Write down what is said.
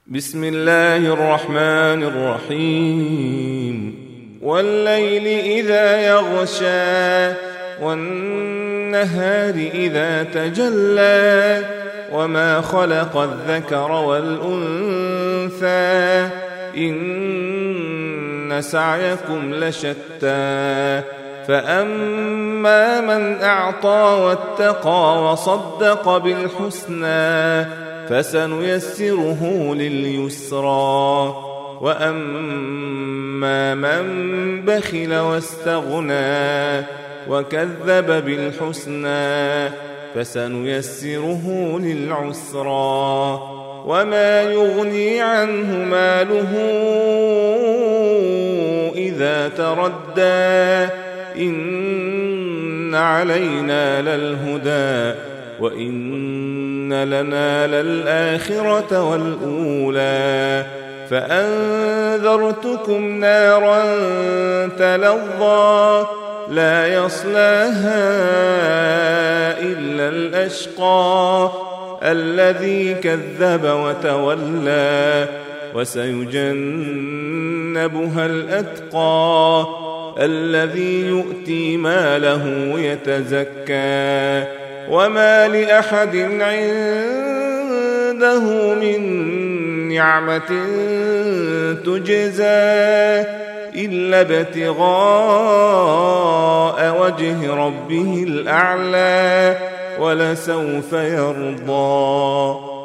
بسم الله الرحمن الرحيم والليل إذا يغشى والنهار إذا تجلى وما خلق الذكر والأنثى إن سعيكم لشتى فأما من أعطى واتقى وصدق بالحسنى فسنيسره لليسرى وأما من بخل واستغنى وكذب بالحسنى فسنيسره للعسرى وما يغني عنه ماله إذا تردى إن علينا للهدى وإن لنا للآخرة والأولى فأنذرتكم نارا تلظى لا يصلاها إلا الأشقى الذي كذب وتولى وسيجنبها الأتقى الذي يؤتي ماله يتزكى وما لأحد عنده من نعمة تجزى إلا ابتغاء وجه ربه الأعلى ولسوف يرضى.